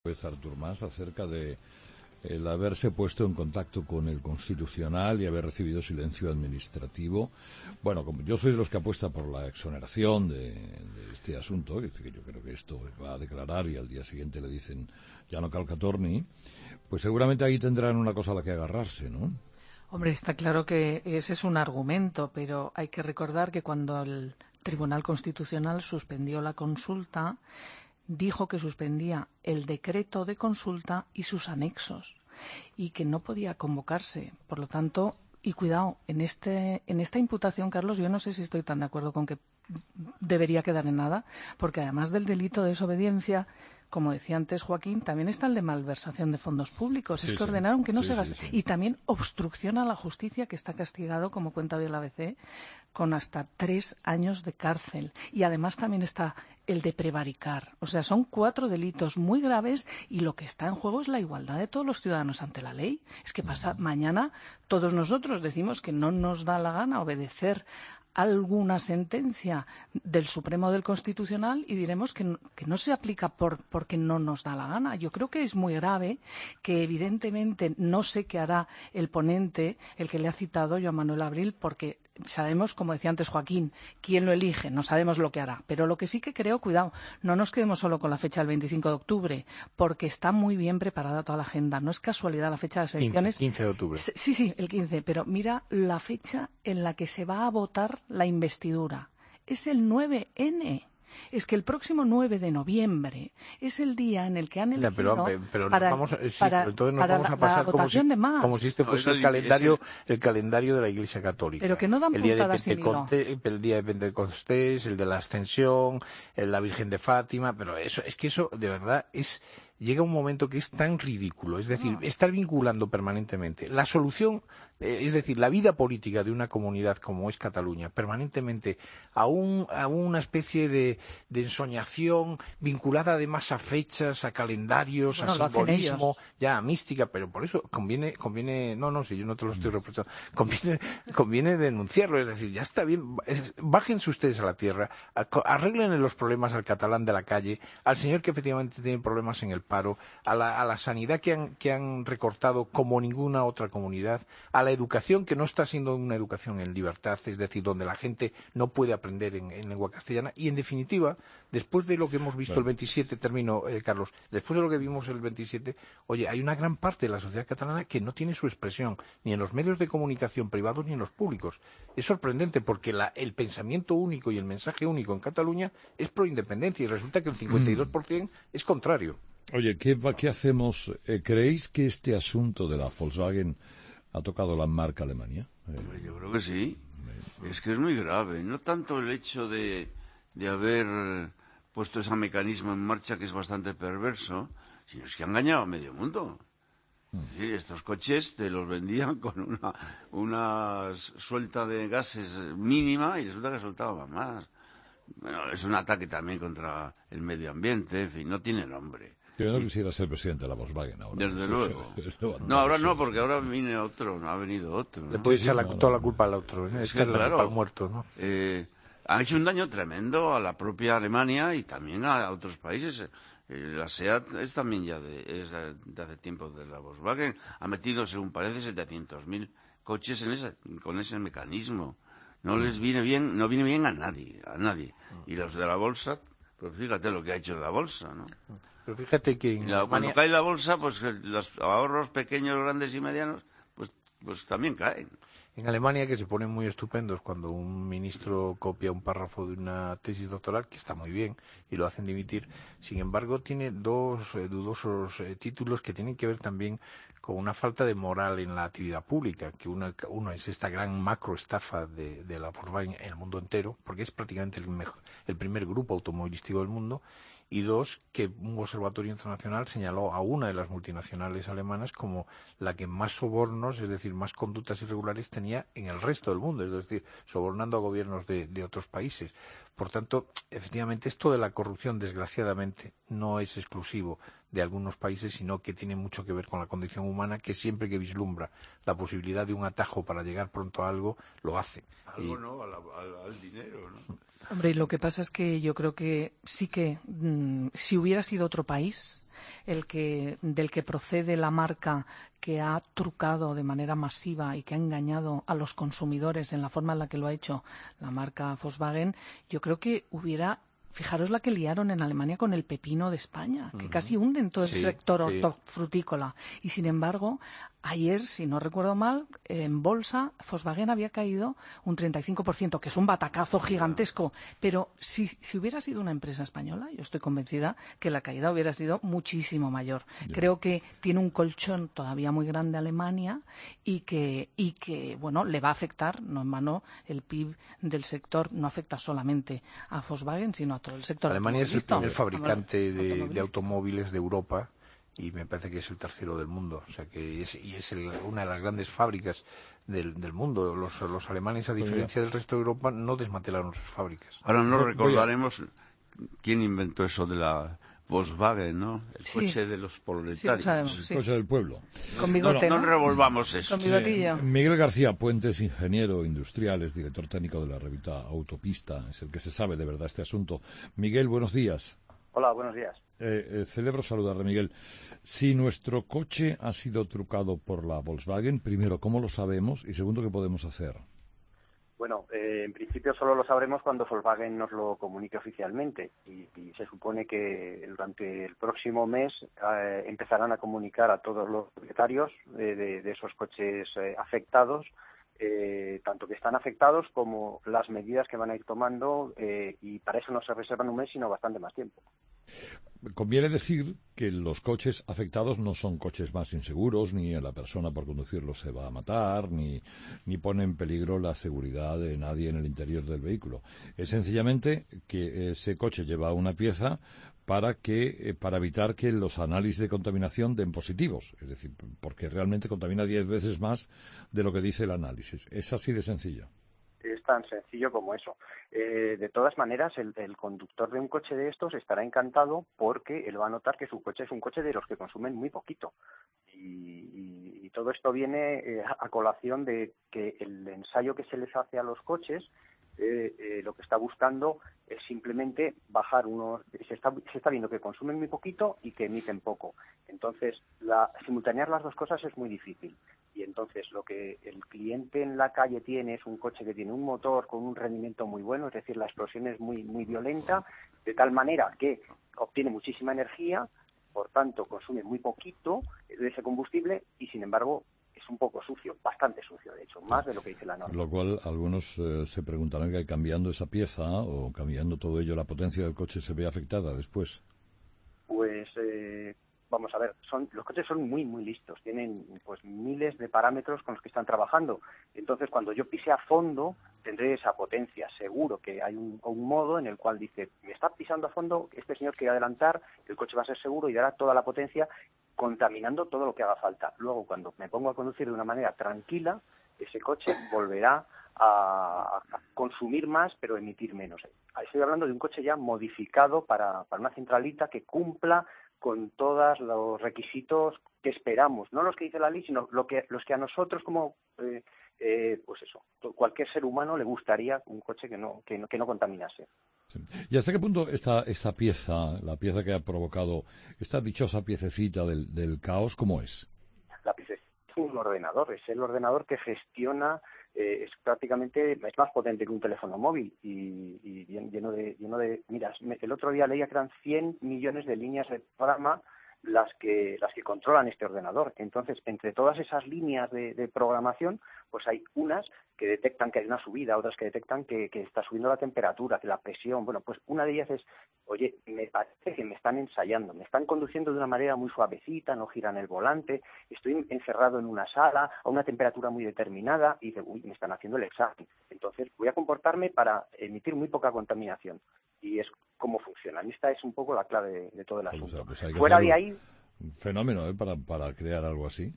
juez Artur Mas acerca de el haberse puesto en contacto con el Constitucional y haber recibido silencio administrativo. Bueno, como yo soy de los que apuesta por la exoneración de este asunto, que yo creo que esto va a declarar y al día siguiente le dicen ya no calca torni, pues seguramente ahí tendrán una cosa a la que agarrarse, ¿no? Hombre, está claro que ese es un argumento, pero hay que recordar que cuando el Tribunal Constitucional suspendió la consulta, dijo que suspendía el decreto de consulta y sus anexos y que no podía convocarse. Por lo tanto, y cuidado, en esta imputación, Carlos, yo no sé si estoy tan de acuerdo con que debería quedar en nada, porque además del delito de desobediencia, como decía antes Joaquín, también está el de malversación de fondos públicos. Sí, es que sí. ordenaron que no Sí, se sí, gaste. sí. Y también obstrucción a la justicia, que está castigado, como cuenta hoy el ABC, con hasta 3 años de cárcel. Y además también está el de prevaricar. O sea, son 4 delitos muy graves y lo que está en juego es la igualdad de todos los ciudadanos ante la ley. Es que mañana todos nosotros decimos que no nos da la gana obedecer alguna sentencia del Supremo o del Constitucional y diremos que no se aplica porque no nos da la gana. Yo creo que es muy grave, que evidentemente no sé qué hará el ponente, el que le ha citado, Joan Manuel Abril, porque sabemos, como decía antes Joaquín, quién lo elige, no sabemos lo que hará. Pero lo que sí que creo, cuidado, no nos quedemos solo con la fecha del 25 de octubre, porque está muy bien preparada toda la agenda. No es casualidad la fecha de las elecciones. 15 de octubre. Sí, el 15, pero mira la fecha en la que se va a votar la investidura. Es el 9N. Es que el próximo 9 de noviembre es el día en el que han elegido para la votación de Mas. Como si este fuese el calendario de la Iglesia Católica. Pero que no dan puntadas sin hilo. El día de Pentecostés, el de la Ascensión, la Virgen de Fátima, pero eso de verdad llega un momento que es tan ridículo, es decir, estar vinculando permanentemente la solución, es decir, la vida política de una comunidad como es Cataluña, permanentemente a una especie de ensoñación vinculada además a fechas, a calendarios, a simbolismo, ya a mística, pero por eso conviene, si yo no te lo estoy reprochando, conviene denunciarlo, es decir, ya está bien, bájense ustedes a la tierra, arreglen los problemas al catalán de la calle, al señor que efectivamente tiene problemas en el paro, a la sanidad que han recortado como ninguna otra comunidad, a la educación que no está siendo una educación en libertad, es decir, donde la gente no puede aprender en lengua castellana y, en definitiva, después de lo que hemos visto el 27, Carlos, después de lo que vimos el 27, oye, hay una gran parte de la sociedad catalana que no tiene su expresión ni en los medios de comunicación privados ni en los públicos. Es sorprendente porque el pensamiento único y el mensaje único en Cataluña es pro independencia y resulta que el 52% es contrario. Oye, ¿qué hacemos? ¿Creéis que este asunto de la Volkswagen ha tocado la marca Alemania? Yo creo que sí. Es que es muy grave. No tanto el hecho de haber puesto ese mecanismo en marcha, que es bastante perverso, sino es que han engañado a medio mundo. Sí, estos coches te los vendían con una suelta de gases mínima y resulta que soltaban más. Bueno, es un ataque también contra el medio ambiente, en fin, no tiene nombre. Yo no quisiera ser presidente de la Volkswagen ahora. Desde luego. No, ahora no, porque ahora viene otro, no ha venido otro, ¿no? Le puede echar toda la culpa al otro, es que, claro, al muerto, ¿no? Ha hecho un daño tremendo a la propia Alemania y también a otros países. La SEAT es también es de hace tiempo de la Volkswagen. Ha metido, según parece, 700.000 coches con ese mecanismo. No les viene bien a nadie. Y los de la bolsa, pues fíjate lo que ha hecho la bolsa, ¿no? Pero fíjate que cuando cae la bolsa, pues los ahorros pequeños, grandes y medianos, pues también caen. En Alemania, que se ponen muy estupendos cuando un ministro copia un párrafo de una tesis doctoral, que está muy bien, y lo hacen dimitir, sin embargo, tiene 2 dudosos títulos que tienen que ver también con una falta de moral en la actividad pública, que uno es esta gran macroestafa de la Volkswagen en el mundo entero, porque es prácticamente el primer grupo automovilístico del mundo, y 2, que un observatorio internacional señaló a una de las multinacionales alemanas como la que más sobornos, es decir, más conductas irregulares tenía en el resto del mundo, es decir, sobornando a gobiernos de otros países. Por tanto, efectivamente, esto de la corrupción, desgraciadamente, no es exclusivo de algunos países, sino que tiene mucho que ver con la condición humana, que siempre que vislumbra la posibilidad de un atajo para llegar pronto a algo, lo hace. Al dinero, ¿no? Hombre, y lo que pasa es que yo creo que sí que si hubiera sido otro país, del que procede la marca que ha trucado de manera masiva y que ha engañado a los consumidores en la forma en la que lo ha hecho la marca Volkswagen, yo creo que fijaros la que liaron en Alemania con el pepino de España, que casi hunden todo el sector hortofrutícola. Y sin embargo, ayer, si no recuerdo mal, en bolsa Volkswagen había caído un 35%, que es un batacazo gigantesco. Pero si hubiera sido una empresa española, yo estoy convencida que la caída hubiera sido muchísimo mayor. Creo que tiene un colchón todavía muy grande Alemania y que bueno, le va a afectar, no en vano, el PIB del sector no afecta solamente a Volkswagen, sino a todo el sector. Alemania es el primer fabricante de automóviles de Europa y me parece que es el tercero del mundo, o sea que es una de las grandes fábricas del mundo. Los alemanes, a diferencia del resto de Europa, no desmantelaron sus fábricas. Ahora no recordaremos quién inventó eso de la Volkswagen, ¿no? El coche de los proletarios. El coche del pueblo. Con bigote, no revolvamos eso. Con bigotillo. Miguel García Puentes, ingeniero industrial, es director técnico de la revista Autopista, es el que se sabe de verdad este asunto. Miguel, buenos días. Hola, buenos días. Celebro saludarle, Miguel. Si nuestro coche ha sido trucado por la Volkswagen, primero, ¿cómo lo sabemos? Y segundo, ¿qué podemos hacer? Bueno, en principio solo lo sabremos cuando Volkswagen nos lo comunique oficialmente y se supone que durante el próximo mes empezarán a comunicar a todos los propietarios de esos coches afectados, tanto que están afectados como las medidas que van a ir tomando, y para eso no se reservan un mes sino bastante más tiempo. Conviene decir que los coches afectados no son coches más inseguros, ni la persona por conducirlos se va a matar, ni pone en peligro la seguridad de nadie en el interior del vehículo. Es sencillamente que ese coche lleva una pieza para evitar que los análisis de contaminación den positivos, es decir, porque realmente contamina 10 veces más de lo que dice el análisis. Es así de sencillo. Es tan sencillo como eso. De todas maneras, el conductor de un coche de estos estará encantado porque él va a notar que su coche es un coche de los que consumen muy poquito. Y todo esto viene a colación de que el ensayo que se les hace a los coches, lo que está buscando es simplemente bajar se está viendo que consumen muy poquito y que emiten poco. Entonces, simultanear las dos cosas es muy difícil. Y entonces lo que el cliente en la calle tiene es un coche que tiene un motor con un rendimiento muy bueno, es decir, la explosión es muy, muy violenta, de tal manera que obtiene muchísima energía, por tanto consume muy poquito de ese combustible y sin embargo es un poco sucio, bastante sucio de hecho, más de lo que dice la norma. Lo cual algunos se preguntarán que cambiando esa pieza o cambiando todo ello la potencia del coche se ve afectada después. Pues vamos a ver, los coches son muy, muy listos, tienen pues miles de parámetros con los que están trabajando. Entonces, cuando yo pise a fondo, tendré esa potencia. Seguro que hay un modo en el cual dice, me está pisando a fondo, este señor quiere adelantar, el coche va a ser seguro y dará toda la potencia, contaminando todo lo que haga falta. Luego, cuando me pongo a conducir de una manera tranquila, ese coche volverá a consumir más, pero emitir menos. Estoy hablando de un coche ya modificado para una centralita que cumpla con todos los requisitos que esperamos, no los que dice la ley, sino los que a nosotros como pues eso, cualquier ser humano le gustaría un coche que no contaminase. Sí. ¿Y hasta qué punto esta pieza, la pieza que ha provocado esta dichosa piececita del caos, cómo es? La piececita es un ordenador, es el ordenador que gestiona, es más potente que un teléfono móvil y lleno de mira, el otro día leía que eran 100 millones de líneas de programa las que controlan este ordenador. Entonces, entre todas esas líneas de programación, pues hay unas que detectan que hay una subida, otras que detectan que está subiendo la temperatura, que la presión. Bueno, pues una de ellas es, oye, me parece que me están ensayando, me están conduciendo de una manera muy suavecita, no giran el volante, estoy encerrado en una sala a una temperatura muy determinada y dice, uy, me están haciendo el examen. Entonces, voy a comportarme para emitir muy poca contaminación. Y es cómo funcionan. Esta es un poco la clave de todo el asunto. O sea, pues hay que fuera de ahí... Un fenómeno, para crear algo así.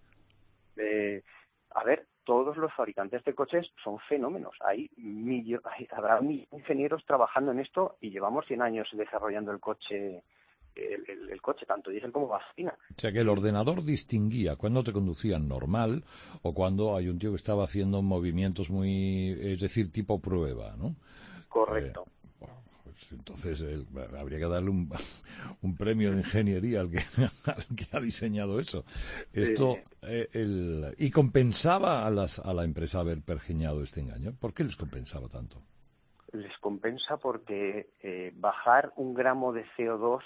A ver, todos los fabricantes de coches son fenómenos. Habrá ingenieros trabajando en esto y llevamos 100 años desarrollando el coche, el coche, tanto diésel como gasolina. O sea que el ordenador distinguía cuando te conducían normal o cuando hay un tío que estaba haciendo movimientos es decir, tipo prueba, ¿no? Correcto. pues entonces habría que darle un premio de ingeniería al que ha diseñado eso. Esto y compensaba a la empresa haber pergeñado este engaño. ¿Por qué les compensaba tanto? Les compensa porque bajar 1 gramo de CO2,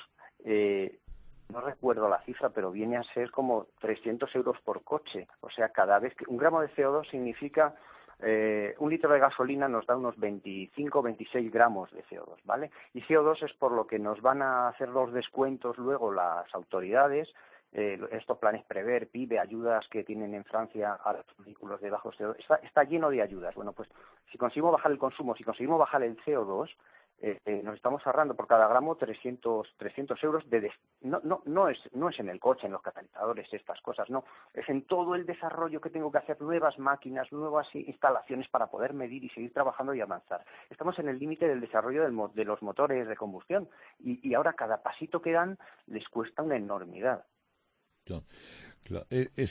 no recuerdo la cifra, pero viene a ser como 300 euros por coche. O sea, cada vez que 1 gramo de CO2 significa 1 litro de gasolina nos da unos 25, 26 gramos de CO2, ¿vale? Y CO2 es por lo que nos van a hacer los descuentos luego las autoridades. Estos planes Prever, PIBE, ayudas que tienen en Francia a los vehículos de bajo CO2, está lleno de ayudas. Bueno, pues si conseguimos bajar el consumo, si conseguimos bajar el CO2, nos estamos ahorrando por cada gramo 300 euros. No es en el coche, en los catalizadores, estas cosas, no. Es en todo el desarrollo que tengo que hacer, nuevas máquinas, nuevas instalaciones para poder medir y seguir trabajando y avanzar. Estamos en el límite del desarrollo de los motores de combustión y ahora cada pasito que dan les cuesta una enormidad. Claro.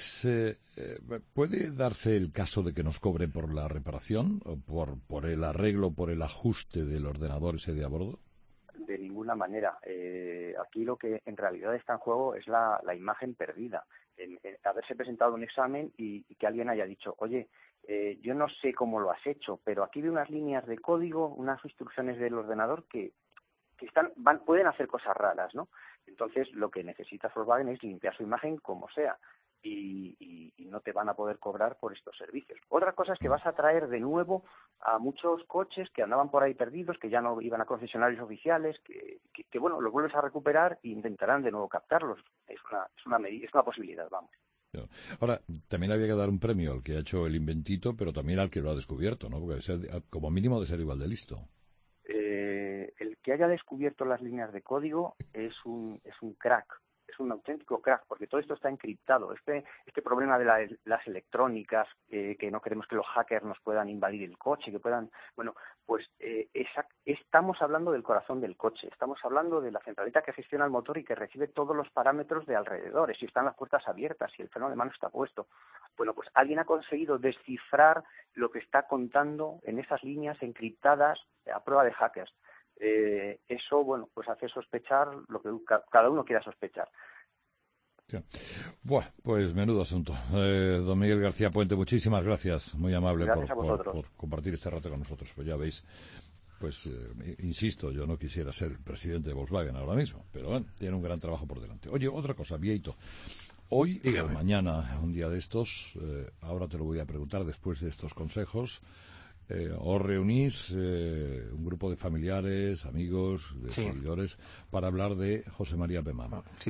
¿Puede darse el caso de que nos cobren por la reparación, o por el arreglo, por el ajuste del ordenador ese de a bordo? De ninguna manera. Aquí lo que en realidad está en juego es la imagen perdida. En haberse presentado un examen y que alguien haya dicho, oye, yo no sé cómo lo has hecho, pero aquí veo unas líneas de código, unas instrucciones del ordenador que pueden hacer cosas raras, ¿no? Entonces, lo que necesita Volkswagen es limpiar su imagen como sea y no te van a poder cobrar por estos servicios. Otra cosa es que vas a traer de nuevo a muchos coches que andaban por ahí perdidos, que ya no iban a concesionarios oficiales, que bueno, los vuelves a recuperar e intentarán de nuevo captarlos. Es una posibilidad, vamos. Ahora, también había que dar un premio al que ha hecho el inventito, pero también al que lo ha descubierto, ¿no? Porque como mínimo de ser igual de listo. El que haya descubierto las líneas de código es un crack, es un auténtico crack, porque todo esto está encriptado. Este problema de las electrónicas, que no queremos que los hackers nos puedan invadir el coche, que puedan... Bueno, pues estamos hablando del corazón del coche, estamos hablando de la centralita que gestiona el motor y que recibe todos los parámetros de alrededor, si están las puertas abiertas, si el freno de mano está puesto. Bueno, pues alguien ha conseguido descifrar lo que está contando en esas líneas encriptadas a prueba de hackers. Eso, bueno, pues hace sospechar lo que cada uno quiera sospechar. Sí. Bueno, pues menudo asunto. Don Miguel García Puente, muchísimas gracias, muy amable por compartir este rato con nosotros. Pues ya veis, pues insisto, yo no quisiera ser presidente de Volkswagen ahora mismo, pero bueno, tiene un gran trabajo por delante. Oye, otra cosa, Vieito. Hoy, mañana, un día de estos, ahora te lo voy a preguntar después de estos consejos, os reunís un grupo de familiares, amigos, de seguidores, para hablar de José María Pemán. Sí.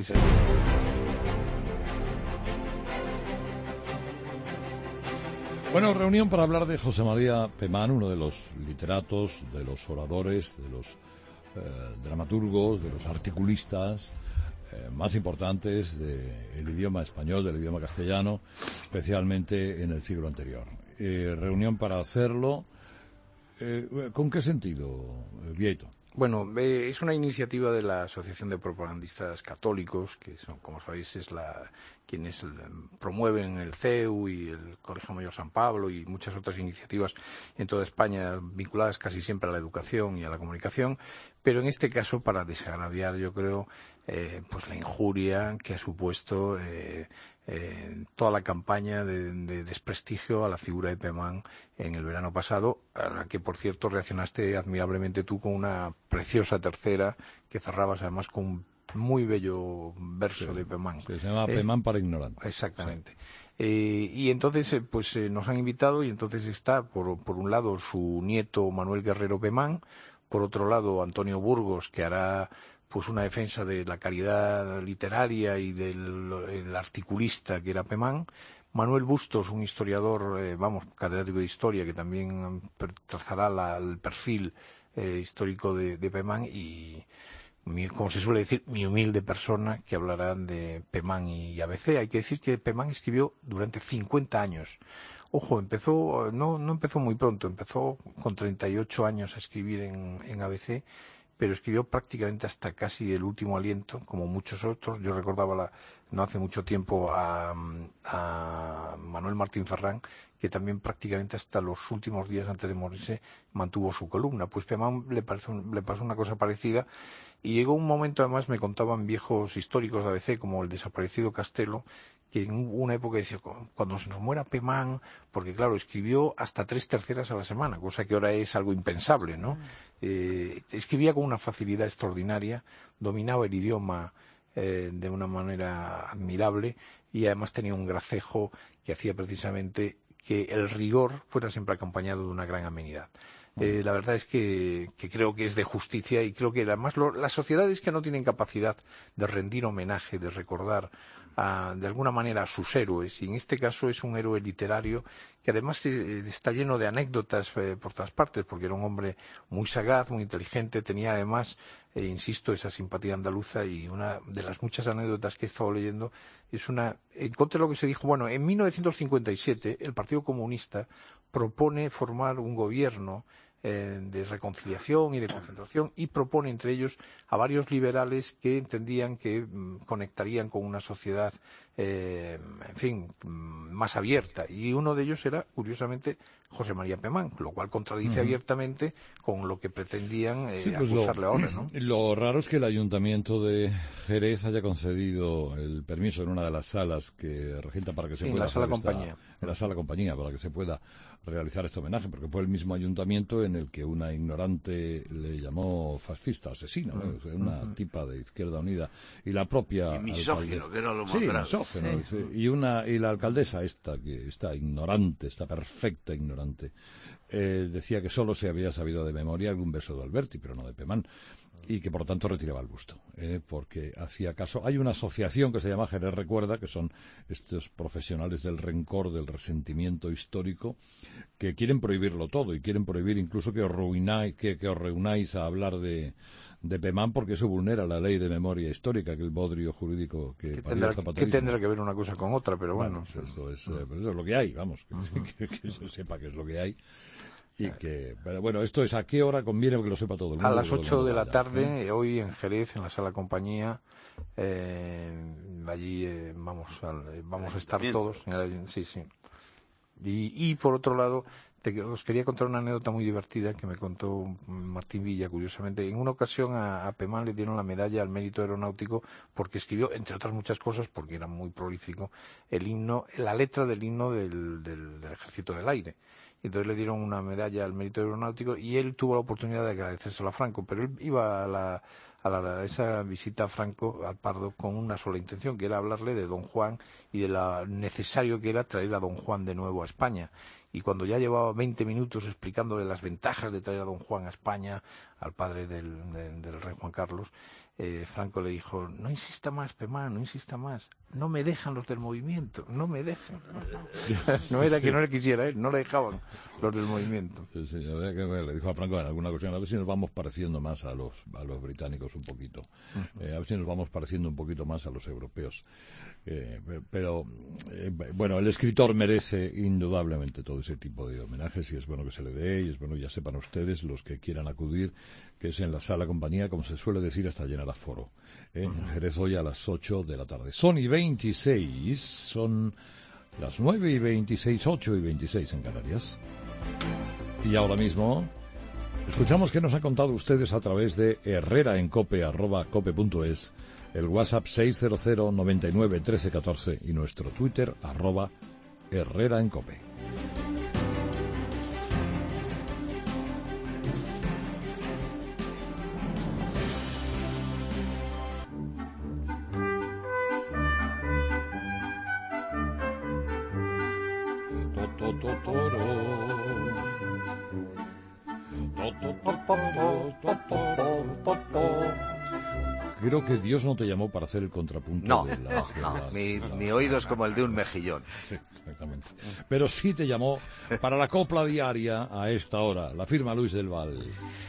Bueno, reunión para hablar de José María Pemán, uno de los literatos, de los oradores, de los dramaturgos, de los articulistas más importantes del idioma español, del idioma castellano, especialmente en el siglo anterior. Reunión para hacerlo. ¿Con qué sentido, Vieito? Bueno, es una iniciativa de la Asociación de Propagandistas Católicos, que son, como sabéis, quienes promueven el CEU y el Colegio Mayor San Pablo y muchas otras iniciativas en toda España vinculadas casi siempre a la educación y a la comunicación, pero en este caso para desagraviar, yo creo, pues la injuria que ha supuesto toda la campaña de desprestigio a la figura de Pemán en el verano pasado, a la que, por cierto, reaccionaste admirablemente tú con una preciosa tercera que cerrabas además con un muy bello verso de Pemán. Que se llama Pemán para ignorantes. Exactamente. Y entonces pues nos han invitado y entonces está, por un lado, su nieto Manuel Guerrero Pemán, por otro lado, Antonio Burgos, que hará pues una defensa de la calidad literaria y del articulista que era Pemán, Manuel Bustos, un historiador, catedrático de historia, que también trazará el perfil histórico de Pemán, y, como se suele decir, mi humilde persona, que hablarán de Pemán y ABC. Hay que decir que Pemán escribió durante 50 años. Ojo, no empezó muy pronto, empezó con 38 años a escribir en ABC, pero escribió prácticamente hasta casi el último aliento, como muchos otros. Yo recordaba no hace mucho tiempo a Manuel Martín Ferrán, que también prácticamente hasta los últimos días antes de morirse mantuvo su columna. Pues Pemán le pasó una cosa parecida, y llegó un momento, además me contaban viejos históricos de ABC, como el desaparecido Castelo, que en una época decía, cuando se nos muera Pemán, porque claro, escribió hasta 3 terceras a la semana, cosa que ahora es algo impensable, ¿no? Escribía con una facilidad extraordinaria, dominaba el idioma de una manera admirable, y además tenía un gracejo que hacía precisamente que el rigor fuera siempre acompañado de una gran amenidad. La verdad es que creo que es de justicia, y creo que además las sociedades que no tienen capacidad de rendir homenaje, de recordar de alguna manera a sus héroes, y en este caso es un héroe literario que además está lleno de anécdotas por todas partes, porque era un hombre muy sagaz, muy inteligente, tenía además, insisto, esa simpatía andaluza, y una de las muchas anécdotas que he estado leyendo es en contra de lo que se dijo. Bueno, en 1957 el Partido Comunista propone formar un gobierno de reconciliación y de concentración, y propone entre ellos a varios liberales que entendían que conectarían con una sociedad más abierta, y uno de ellos era, curiosamente, José María Pemán, lo cual contradice abiertamente con lo que pretendían acusarle ahora, ¿no? Lo raro es que el Ayuntamiento de Jerez haya concedido el permiso en una de las salas que regenta para que se pueda hacer en la sala compañía, para que se pueda realizar este homenaje, porque fue el mismo ayuntamiento en el que una ignorante le llamó fascista, asesino, ¿no? Una tipa de Izquierda Unida, y la propia y misógino, que era lo más grave. Misógino, sí. Y la alcaldesa esta ignorante, esta perfecta ignorante, decía que solo se había sabido de memoria algún verso de Alberti, pero no de Pemán, y que por tanto retiraba el busto, porque hacía caso. Hay una asociación que se llama Jerez Recuerda, que son estos profesionales del rencor, del resentimiento histórico, que quieren prohibirlo todo, y quieren prohibir incluso que os reunáis a hablar de Pemán, porque eso vulnera la ley de memoria histórica, que el bodrio jurídico que tendrá que ver una cosa con otra, pero bueno. Eso es lo que hay, vamos, que se sepa que es lo que hay. Pero bueno, esto es a qué hora conviene que lo sepa todo el mundo. A las 8 de la tarde, hoy en Jerez, en la Sala Compañía, allí vamos a estar todos. Sí. Y por otro lado, os quería contar una anécdota muy divertida que me contó Martín Villa, curiosamente. En una ocasión a Pemán le dieron la medalla al mérito aeronáutico porque escribió, entre otras muchas cosas, porque era muy prolífico, la letra del himno del Ejército del Aire. Entonces le dieron una medalla al mérito aeronáutico, y él tuvo la oportunidad de agradecérselo a Franco, pero él iba a esa visita a Franco, al Pardo, con una sola intención, que era hablarle de Don Juan y de lo necesario que era traer a Don Juan de nuevo a España. Y cuando ya llevaba 20 minutos explicándole las ventajas de traer a Don Juan a España, al padre del rey Juan Carlos, Franco le dijo: no insista más, Pemán, no insista más, no me dejan los del movimiento, no me dejan. No era que no le quisiera él, no le dejaban los del movimiento. Sí, la verdad que le dijo a Franco en alguna ocasión: a ver si nos vamos pareciendo más a los británicos un poquito, a ver si nos vamos pareciendo un poquito más a los europeos. Pero bueno, el escritor merece indudablemente todo ese tipo de homenajes, y es bueno que se le dé, y es bueno, ya sepan ustedes, los que quieran acudir, que es en la Sala Compañía, como se suele decir, hasta llenar aforo. En Jerez hoy a las 8 de la tarde. Son y 26, son las 9:26, 8:26 en Canarias. Y ahora mismo escuchamos qué nos han contado ustedes a través de herreraencope@cope.es, el WhatsApp 600 99 13 14 y nuestro Twitter @herreraencope. Creo que Dios no te llamó para hacer el contrapunto. No, mi oído es como el de un mejillón. Sí, exactamente. Pero sí te llamó para la copla diaria a esta hora. La firma Luis del Val.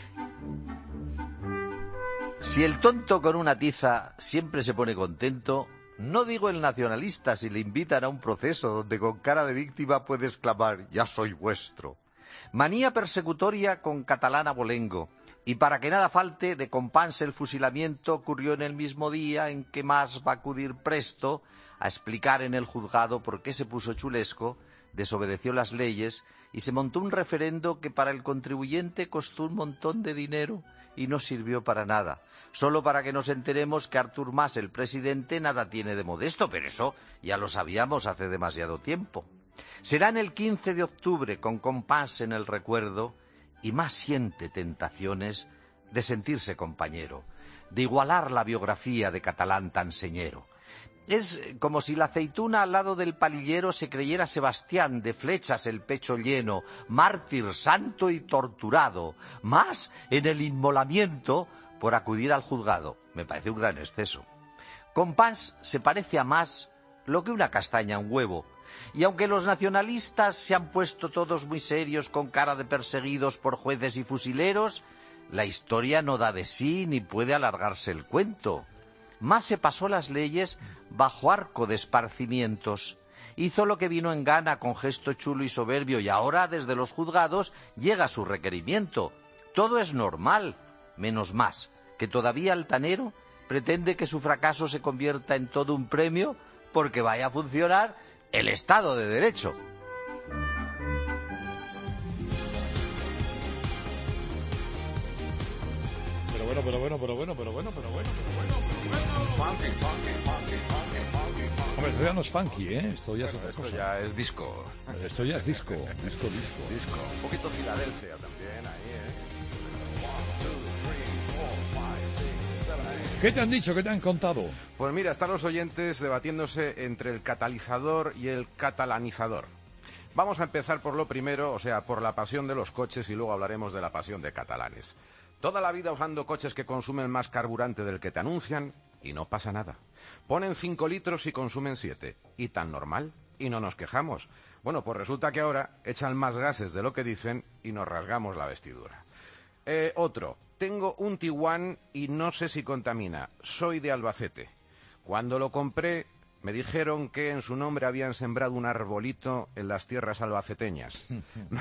Si el tonto con una tiza siempre se pone contento, no digo el nacionalista si le invitan a un proceso donde con cara de víctima puede exclamar: ya soy vuestro. Manía persecutoria con catalán abolengo. Y para que nada falte, de Compans el fusilamiento ocurrió en el mismo día en que Mas va a acudir presto a explicar en el juzgado por qué se puso chulesco, desobedeció las leyes y se montó un referendo que para el contribuyente costó un montón de dinero y no sirvió para nada. Solo para que nos enteremos que Artur Mas, el presidente, nada tiene de modesto, pero eso ya lo sabíamos hace demasiado tiempo. Será en el 15 de octubre, con Compans en el recuerdo, y Mas siente tentaciones de sentirse compañero, de igualar la biografía de catalán tan señero. Es como si la aceituna al lado del palillero se creyera Sebastián, de flechas el pecho lleno, mártir, santo y torturado, Mas en el inmolamiento por acudir al juzgado. Me parece un gran exceso. Compans se parece a Mas lo que una castaña a un huevo. Y aunque los nacionalistas se han puesto todos muy serios con cara de perseguidos por jueces y fusileros, la historia no da de sí ni puede alargarse el cuento. Mas se pasó las leyes bajo arco de esparcimientos. Hizo lo que vino en gana con gesto chulo y soberbio y ahora desde los juzgados llega su requerimiento. Todo es normal, menos Mas, que todavía altanero pretende que su fracaso se convierta en todo un premio porque vaya a funcionar el Estado de Derecho. Pero bueno. Hombre, esto ya no es funky, ¿eh? Esto ya es otra cosa. Esto ya es disco. Esto ya es disco. Disco. Un poquito Filadelfia también ahí, ¿eh? ¿Qué te han dicho? ¿Qué te han contado? Pues mira, están los oyentes debatiéndose entre el catalizador y el catalanizador. Vamos a empezar por lo primero, o sea, por la pasión de los coches y luego hablaremos de la pasión de catalanes. Toda la vida usando coches que consumen más carburante del que te anuncian y no pasa nada. Ponen 5 litros y consumen 7. Y tan normal, y no nos quejamos. Bueno, pues resulta que ahora echan más gases de lo que dicen y nos rasgamos la vestidura. Otro, tengo un Tiguan y no sé si contamina. Soy de Albacete. Cuando lo compré me dijeron que en su nombre habían sembrado un arbolito en las tierras albaceteñas.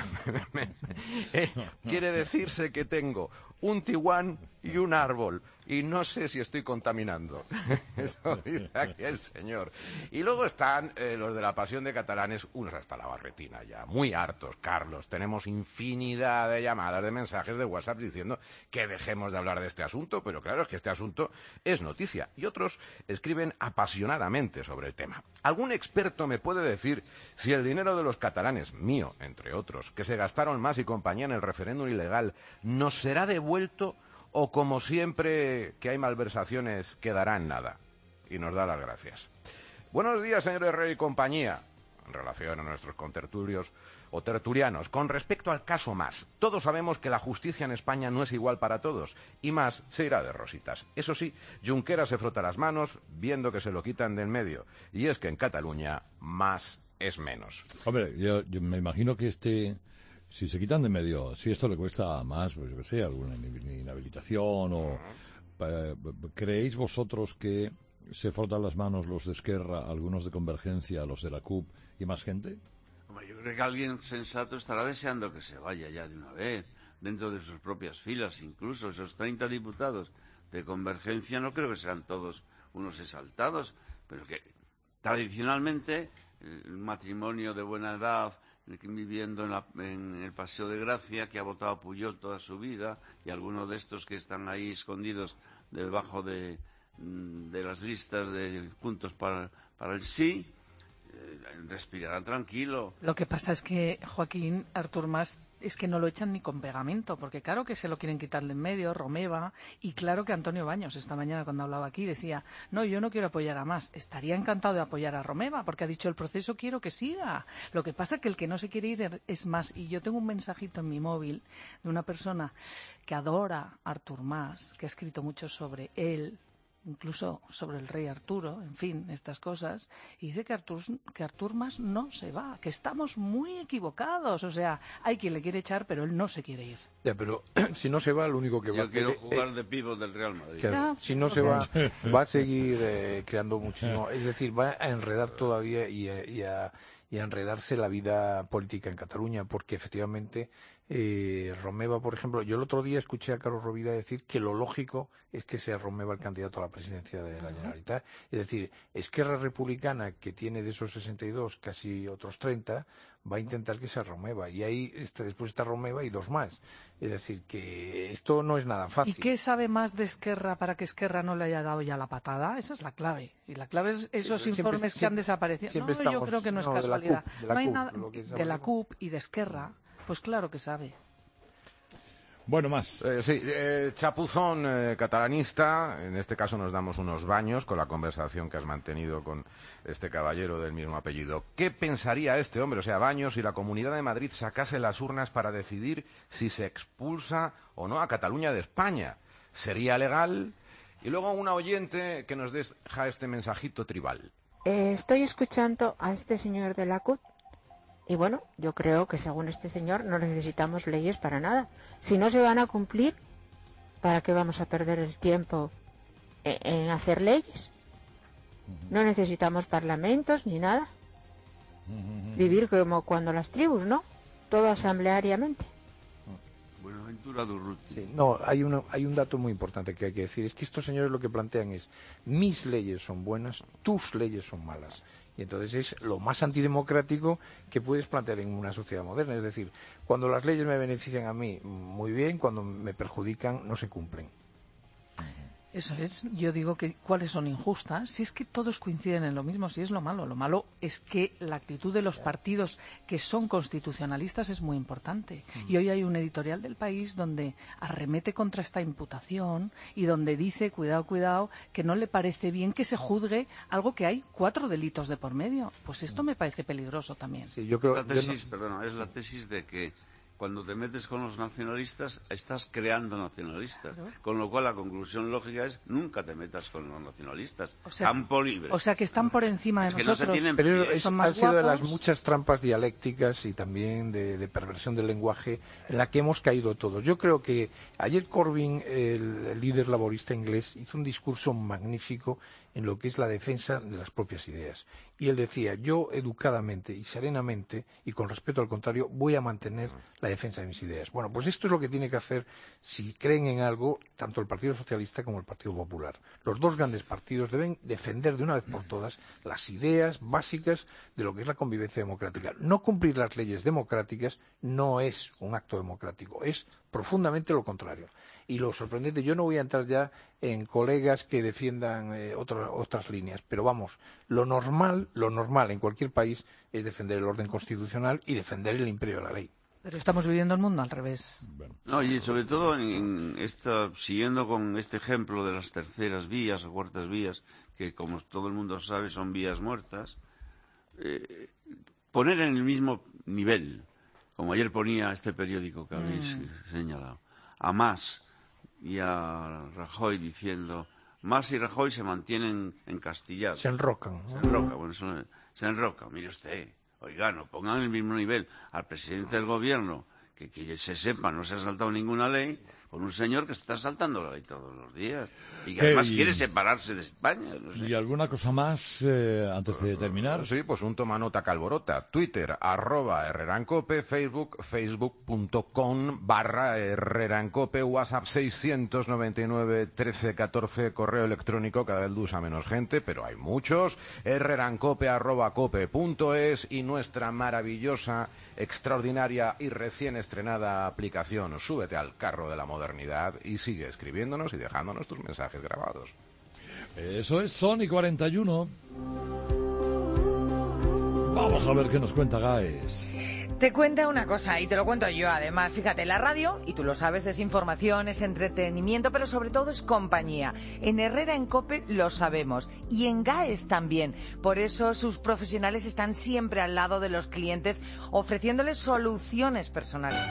Quiere decirse que tengo un Tiguan y un árbol y no sé si estoy contaminando. Eso dice aquí el señor. Y luego están los de la pasión de catalanes, unos hasta la barretina ya, muy hartos, Carlos. Tenemos infinidad de llamadas, de mensajes de WhatsApp diciendo que dejemos de hablar de este asunto, pero claro, es que este asunto es noticia. Y otros escriben apasionadamente sobre el tema. ¿Algún experto me puede decir si el dinero de los catalanes, mío, entre otros, que se gastaron más y compañía en el referéndum ilegal, nos será devuelto o como siempre que hay malversaciones quedará en nada? Y nos da las gracias. Buenos días, señor Herrera y compañía. En relación a nuestros contertulios o tertulianos, con respecto al caso Mas, todos sabemos que la justicia en España no es igual para todos y Mas se irá de rositas. Eso sí, Junqueras se frota las manos viendo que se lo quitan del medio. Y es que en Cataluña más es menos. Hombre, yo me imagino que si se quitan de medio, si esto le cuesta más, pues yo qué sé, alguna inhabilitación o... ¿Creéis vosotros que se frotan las manos los de Esquerra, algunos de Convergencia, los de la CUP y más gente? Hombre, yo creo que alguien sensato estará deseando que se vaya ya de una vez, dentro de sus propias filas, incluso esos 30 diputados de Convergencia no creo que sean todos unos exaltados, pero que tradicionalmente el matrimonio de buena edad viviendo en el Paseo de Gracia, que ha votado a Pujol toda su vida, y algunos de estos que están ahí escondidos debajo de las listas de Juntos para el Sí, respirarán tranquilo. Lo que pasa es que, Joaquín, Artur Mas, es que no lo echan ni con pegamento, porque claro que se lo quieren quitar de en medio, Romeva, y claro que Antonio Baños esta mañana cuando hablaba aquí decía, no, yo no quiero apoyar a Mas, estaría encantado de apoyar a Romeva, porque ha dicho el proceso quiero que siga. Lo que pasa es que el que no se quiere ir es Mas, y yo tengo un mensajito en mi móvil de una persona que adora a Artur Mas, que ha escrito mucho sobre él, incluso sobre el rey Arturo, en fin, estas cosas, y dice que Artur Mas no se va, que estamos muy equivocados, o sea, hay quien le quiere echar, pero él no se quiere ir. Ya, pero si no se va, lo único que va a hacer... Yo quiero jugar de pívot del Real Madrid. Claro, si no se va, va a seguir creando muchísimo, es decir, va a enredar todavía y a enredarse la vida política en Cataluña, porque efectivamente Romeva, por ejemplo, yo el otro día escuché a Carlos Rovira decir que lo lógico es que sea Romeva el candidato a la presidencia de la Generalitat. Es decir, Esquerra Republicana, que tiene de esos 62 casi otros 30, va a intentar que sea Romeva. Y ahí después está Romeva y 2 más. Es decir, que esto no es nada fácil. ¿Y qué sabe más de Esquerra para que Esquerra no le haya dado ya la patada? Esa es la clave. Y la clave es esos informes que han desaparecido. No, yo creo que no es casualidad. No hay nada de la CUP y de Esquerra. Pues claro que sabe. Bueno, más. Chapuzón catalanista, en este caso nos damos unos baños con la conversación que has mantenido con este caballero del mismo apellido. ¿Qué pensaría este hombre, o sea, Baños, si la Comunidad de Madrid sacase las urnas para decidir si se expulsa o no a Cataluña de España? ¿Sería legal? Y luego una oyente que nos deja este mensajito tribal. Estoy escuchando a este señor de la CUP. Y bueno, yo creo que según este señor no necesitamos leyes para nada. Si no se van a cumplir, ¿para qué vamos a perder el tiempo en hacer leyes? No necesitamos parlamentos ni nada. Vivir como cuando las tribus, ¿no? Todo asambleariamente. Buenaventura Durruti. Sí, no, hay un dato muy importante que hay que decir. Es que estos señores lo que plantean es: mis leyes son buenas, tus leyes son malas. Y entonces es lo más antidemocrático que puedes plantear en una sociedad moderna. Es decir, cuando las leyes me benefician a mí, muy bien; cuando me perjudican, no se cumplen. Eso es. Yo digo que cuáles son injustas. Si es que todos coinciden en lo mismo, si es lo malo. Lo malo es que la actitud de los partidos que son constitucionalistas es muy importante. Y hoy hay un editorial del País donde arremete contra esta imputación y donde dice, cuidado, cuidado, que no le parece bien que se juzgue algo que hay 4 delitos de por medio. Pues esto me parece peligroso también. Sí, yo creo, es la tesis de que cuando te metes con los nacionalistas, estás creando nacionalistas. Claro. Con lo cual, la conclusión lógica es: nunca te metas con los nacionalistas. Campo libre. O sea, que están por encima de nosotros. No se tienen... Pero son más ha sido guapos. de las muchas trampas dialécticas y también de perversión del lenguaje en la que hemos caído todos. Yo creo que ayer Corbyn, el líder laborista inglés, hizo un discurso magnífico en lo que es la defensa de las propias ideas. Y él decía: yo educadamente y serenamente y con respeto al contrario voy a mantener la defensa de mis ideas. Bueno, pues esto es lo que tiene que hacer, si creen en algo, tanto el Partido Socialista como el Partido Popular. Los 2 grandes partidos deben defender de una vez por todas las ideas básicas de lo que es la convivencia democrática. No cumplir las leyes democráticas no es un acto democrático, es profundamente lo contrario. Y lo sorprendente, yo no voy a entrar ya en colegas que defiendan otras líneas, pero vamos, lo normal en cualquier país es defender el orden constitucional y defender el imperio de la ley. Pero estamos viviendo el mundo al revés. No, y sobre todo siguiendo con este ejemplo de las terceras vías o cuartas vías, que como todo el mundo sabe son vías muertas, poner en el mismo nivel, como ayer ponía este periódico que habéis señalado, a Mas y a Rajoy, diciendo: Mas y Rajoy se mantienen encastillados. Se enrocan. Se enrocan. Mire usted, oiga, no pongan en el mismo nivel al presidente del gobierno, que se sepa, no se ha saltado ninguna ley, con un señor que se está saltando la ley todos los días y que además quiere separarse de España. No sé. ¿Y alguna cosa más antes de terminar? Sí, pues un toma nota Calborota. Twitter, @herrerancope, Facebook, facebook.com/herrerancope, WhatsApp 699 13 14, correo electrónico, cada vez lo usa menos gente, pero hay muchos, herrerancope@cope.es, y nuestra maravillosa, extraordinaria y recién estrenada aplicación. Súbete al carro de la modernidad y sigue escribiéndonos y dejándonos tus mensajes grabados. Eso es Sony 41. Vamos a ver qué nos cuenta Gaes. Te cuenta una cosa, y te lo cuento yo además. Fíjate, la radio, y tú lo sabes, es información, es entretenimiento, pero sobre todo es compañía. En Herrera en COPE lo sabemos, y en GAES también. Por eso sus profesionales están siempre al lado de los clientes, ofreciéndoles soluciones personales.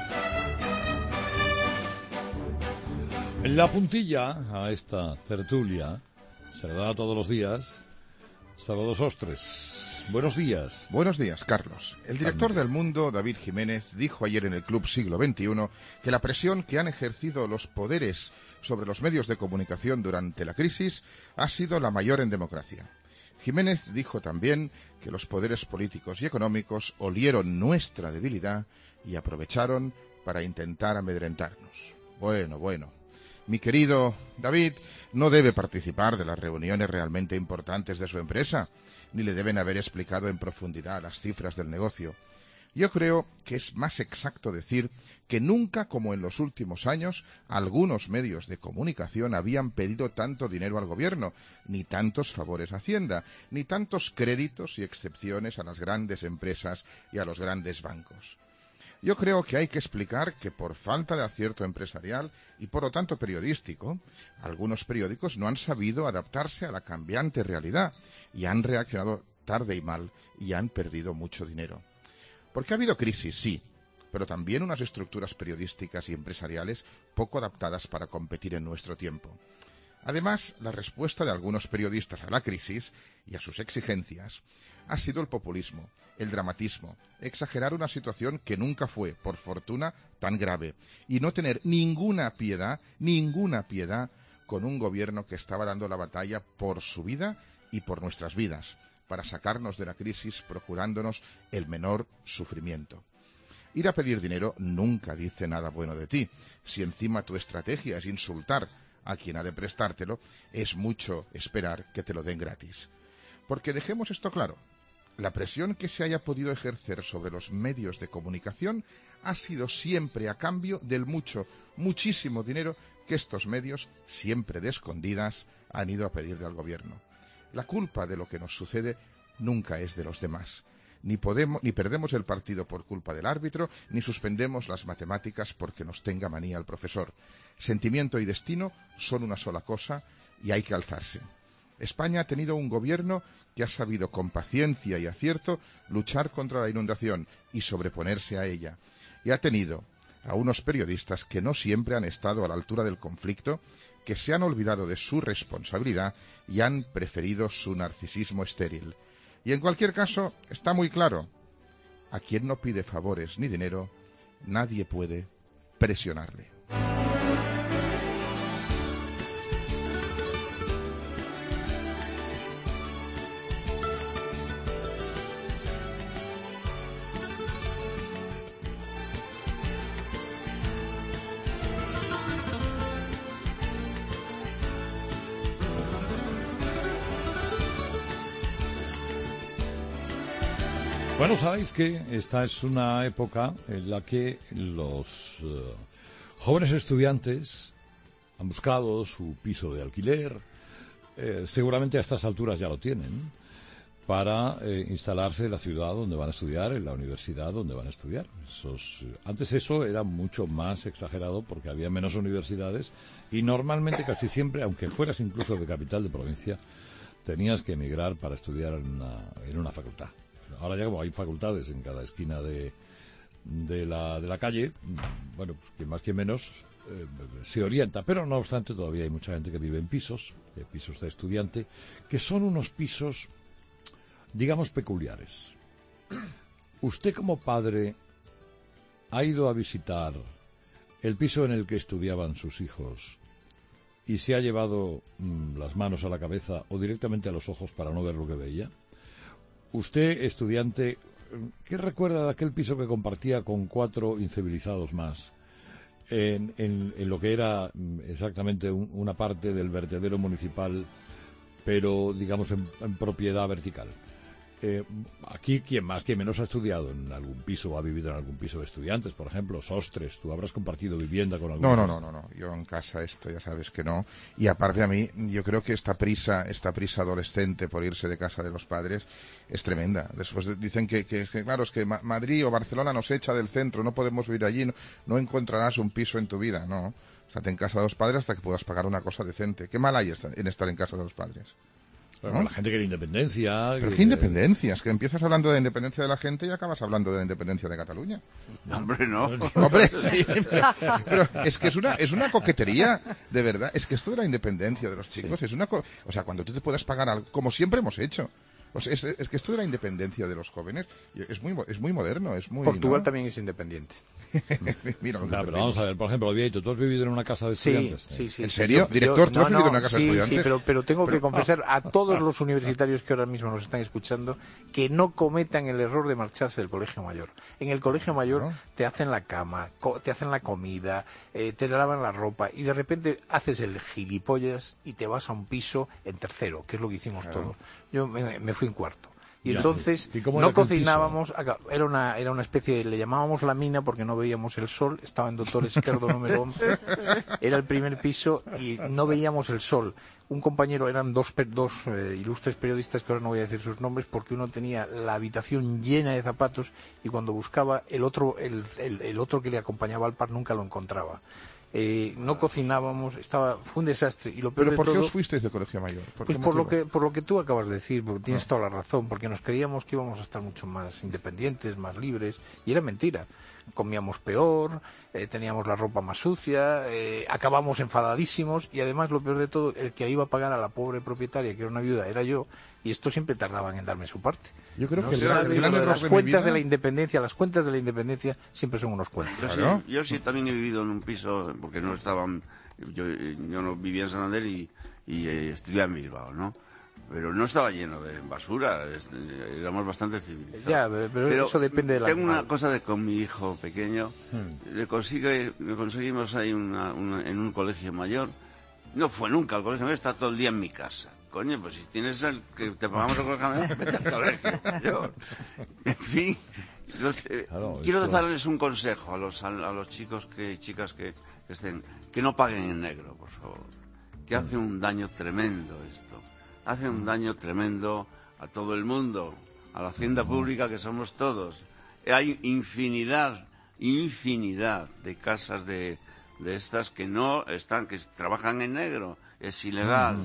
La puntilla a esta tertulia se le da todos los días Salvador Sostres. Buenos días. Buenos días, Carlos. El director del Mundo, David Jiménez, dijo ayer en el Club Siglo XXI que la presión que han ejercido los poderes sobre los medios de comunicación durante la crisis ha sido la mayor en democracia. Jiménez dijo también que los poderes políticos y económicos olieron nuestra debilidad y aprovecharon para intentar amedrentarnos. Bueno. Mi querido David no debe participar de las reuniones realmente importantes de su empresa, ni le deben haber explicado en profundidad las cifras del negocio. Yo creo que es más exacto decir que nunca, como en los últimos años, algunos medios de comunicación habían pedido tanto dinero al gobierno, ni tantos favores a Hacienda, ni tantos créditos y excepciones a las grandes empresas y a los grandes bancos. Yo creo que hay que explicar que por falta de acierto empresarial y por lo tanto periodístico, algunos periódicos no han sabido adaptarse a la cambiante realidad y han reaccionado tarde y mal y han perdido mucho dinero. Porque ha habido crisis, sí, pero también unas estructuras periodísticas y empresariales poco adaptadas para competir en nuestro tiempo. Además, la respuesta de algunos periodistas a la crisis y a sus exigencias ha sido el populismo, el dramatismo, exagerar una situación que nunca fue, por fortuna, tan grave, y no tener ninguna piedad con un gobierno que estaba dando la batalla por su vida y por nuestras vidas, para sacarnos de la crisis procurándonos el menor sufrimiento. Ir a pedir dinero nunca dice nada bueno de ti. Si encima tu estrategia es insultar a quien ha de prestártelo, es mucho esperar que te lo den gratis. Porque dejemos esto claro, la presión que se haya podido ejercer sobre los medios de comunicación ha sido siempre a cambio del muchísimo dinero que estos medios, siempre de escondidas, han ido a pedirle al gobierno. La culpa de lo que nos sucede nunca es de los demás. Ni perdemos el partido por culpa del árbitro, ni suspendemos las matemáticas porque nos tenga manía el profesor. Sentimiento y destino son una sola cosa y hay que alzarse. España ha tenido un gobierno que ha sabido con paciencia y acierto luchar contra la inundación y sobreponerse a ella. Y ha tenido a unos periodistas que no siempre han estado a la altura del conflicto, que se han olvidado de su responsabilidad y han preferido su narcisismo estéril. Y en cualquier caso, está muy claro, a quien no pide favores ni dinero, nadie puede presionarle. Bueno, sabéis que esta es una época en la que los jóvenes estudiantes han buscado su piso de alquiler, seguramente a estas alturas ya lo tienen, para instalarse en la ciudad donde van a estudiar, en la universidad donde van a estudiar. Antes eso era mucho más exagerado porque había menos universidades y normalmente casi siempre, aunque fueras incluso de capital de provincia, tenías que emigrar para estudiar en una facultad. Ahora ya como hay facultades en cada esquina de la calle, bueno, pues quien más que menos se orienta, pero no obstante todavía hay mucha gente que vive en pisos de estudiante, que son unos pisos, digamos, peculiares. ¿Usted como padre ha ido a visitar el piso en el que estudiaban sus hijos y se ha llevado las manos a la cabeza o directamente a los ojos para no ver lo que veía? Usted, estudiante, ¿qué recuerda de aquel piso que compartía con 4 incivilizados más en lo que era exactamente una parte del vertedero municipal, pero digamos en propiedad vertical? Aquí, quien más que menos ha estudiado en algún piso o ha vivido en algún piso de estudiantes, por ejemplo, Sostres, tú habrás compartido vivienda con algunos. No, yo en casa ya sabes que no. Y aparte a mí, yo creo que esta prisa adolescente por irse de casa de los padres es tremenda. Después dicen que claro, es que Madrid o Barcelona nos echa del centro, no podemos vivir allí, no encontrarás un piso en tu vida, no. Estate en casa de los padres hasta que puedas pagar una cosa decente. ¿Qué mal hay en estar en casa de los padres? Bueno, la gente quiere independencia. ¿Pero qué independencia? Es que empiezas hablando de la independencia de la gente y acabas hablando de la independencia de Cataluña. Hombre, no. Hombre, sí, pero es que es una coquetería, de verdad. Es que esto de la independencia de los chicos es una... O sea, cuando tú te puedas pagar algo, como siempre hemos hecho. O sea, es que esto de la independencia de los jóvenes es muy moderno, es muy... Portugal ¿no? también es independiente. Mira, pero vamos a ver, por ejemplo, Vieito, ¿tú has vivido en una casa de estudiantes? Sí. ¿En serio? ¿Director, tú has vivido en una casa de estudiantes? Sí, pero tengo que confesar a todos los universitarios que ahora mismo nos están escuchando que no cometan el error de marcharse del colegio mayor. En el colegio mayor te hacen la cama, te hacen la comida, te lavan la ropa y de repente haces el gilipollas y te vas a un piso en tercero, que es lo que hicimos todos. Yo me fui en cuarto. Y entonces no cocinábamos, era una especie, le llamábamos la mina porque no veíamos el sol, estaba en Doctor Esquerdo número 11, era el primer piso y no veíamos el sol. Un compañero, eran dos ilustres periodistas que ahora no voy a decir sus nombres porque uno tenía la habitación llena de zapatos y cuando buscaba el otro que le acompañaba al par nunca lo encontraba. No cocinábamos, fue un desastre. Y lo peor ¿Pero por qué todo, os fuisteis de colegio mayor? Pues por lo que tú acabas de decir, porque tienes toda la razón, porque nos creíamos que íbamos a estar mucho más independientes, más libres, y era mentira. Comíamos peor, teníamos la ropa más sucia, acabamos enfadadísimos, y además lo peor de todo, el que iba a pagar a la pobre propietaria, que era una viuda, era yo, y esto siempre tardaban en darme su parte. Yo creo que las cuentas de la independencia siempre son unos cuentos. Yo sí también he vivido en un piso, porque no estaban, yo no vivía en Santander y estudié en Bilbao, ¿no? Pero no estaba lleno de basura, éramos bastante civilizados. Ya, pero eso depende de la... Tengo una cosa con mi hijo pequeño, le conseguimos ahí en un colegio mayor. No fue nunca al colegio mayor, está todo el día en mi casa. Coño, pues si tienes que te pagamos el colegio mayor, vete al colegio mayor. En fin, quiero darles un consejo a los chicos y chicas que estén, que no paguen en negro, por favor. Que hace un daño tremendo esto. Hace un daño tremendo a todo el mundo, a la hacienda pública que somos todos. Hay infinidad de casas de estas que no están, que trabajan en negro. Es ilegal.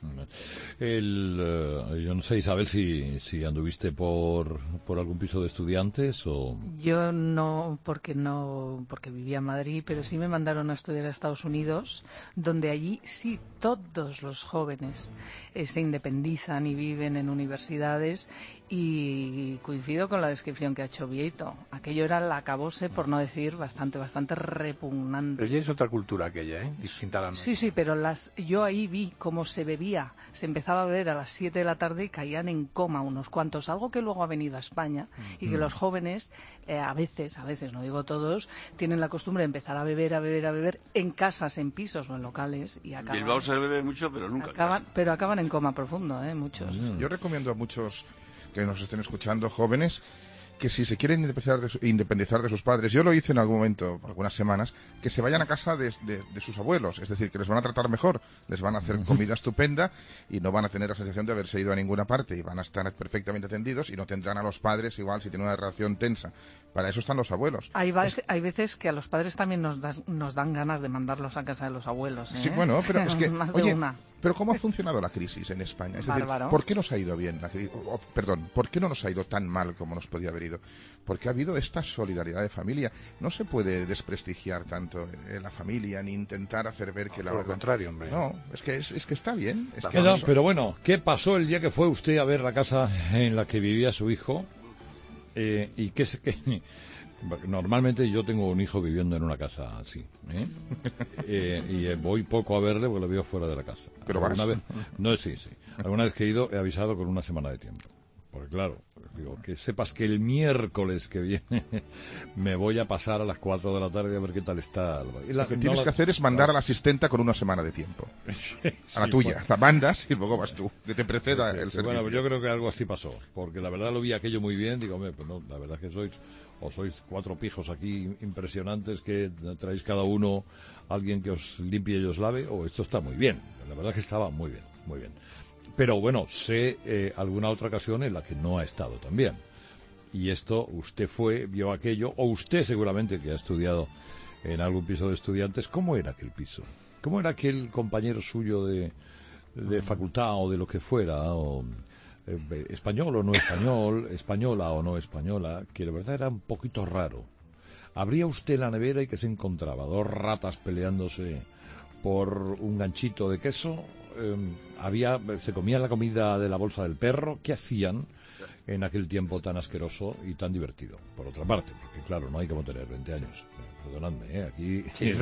Yo no sé, Isabel, si anduviste por algún piso de estudiantes o... Yo no, porque vivía en Madrid, pero sí me mandaron a estudiar a Estados Unidos, donde allí sí todos los jóvenes se independizan y viven en universidades, y coincido con la descripción que ha hecho Vieito. Aquello era el acabose, por no decir bastante repugnante. Pero ya es otra cultura aquella, distinta a la nuestra. Sí, pero yo ahí vi cómo se bebía. Se empezaba a beber a las 7 de la tarde y caían en coma unos cuantos, algo que luego ha venido a España, y que los jóvenes, a veces, no digo todos, tienen la costumbre de empezar a beber en casas, en pisos o en locales, y acaban... Bilbao se bebe mucho, pero nunca pero acaban en coma profundo, muchos. Yo recomiendo a muchos que nos estén escuchando, jóvenes, que si se quieren independizar de sus padres, yo lo hice en algún momento, algunas semanas, que se vayan a casa de sus abuelos, es decir, que les van a tratar mejor, les van a hacer comida estupenda y no van a tener la sensación de haberse ido a ninguna parte y van a estar perfectamente atendidos y no tendrán a los padres igual si tienen una relación tensa. Para eso están los abuelos. Hay veces que a los padres también nos dan ganas de mandarlos a casa de los abuelos. Sí, bueno, pero es que, Más oye, de una. pero ¿cómo ha funcionado la crisis en España? Es decir, ¿por qué nos ha ido bien la crisis? ¿Por qué no nos ha ido tan mal como nos podía haber ido? Porque ha habido esta solidaridad de familia. No se puede desprestigiar tanto la familia ni intentar hacer ver que la verdad... Por lo contrario, hombre. No, es que está bien. Pero bueno, ¿qué pasó el día que fue usted a ver la casa en la que vivía su hijo? Y normalmente yo tengo un hijo viviendo en una casa así, y voy poco a verle porque lo veo fuera de la casa. Pero alguna vez, sí. Alguna vez que he ido he avisado con una semana de tiempo. Porque claro, digo, que sepas que el miércoles que viene me voy a pasar a las 4 de la tarde a ver qué tal está. Lo que tienes que hacer es mandar a la asistenta con una semana de tiempo. A la tuya. La mandas y luego vas tú. Que te preceda el servicio. Bueno, pues yo creo que algo así pasó. Porque la verdad lo vi aquello muy bien. Digo, pues no, la verdad es que sois 4 pijos aquí impresionantes que traéis cada uno a alguien que os limpie y os lave. Esto está muy bien. La verdad es que estaba muy bien, muy bien. Pero bueno, sé alguna otra ocasión en la que no ha estado tan bien. Y esto, usted vio aquello, o usted seguramente que ha estudiado en algún piso de estudiantes, ¿cómo era aquel piso? ¿Cómo era aquel compañero suyo de facultad o de lo que fuera? Español o no español, española o no española, que la verdad era un poquito raro. Abría usted la nevera y que se encontraba 2 ratas peleándose por un ganchito de queso, se comía la comida de la bolsa del perro. ¿Qué hacían en aquel tiempo tan asqueroso y tan divertido? Por otra parte, porque claro, no hay como tener 20 años. Perdonadme, aquí... Sí,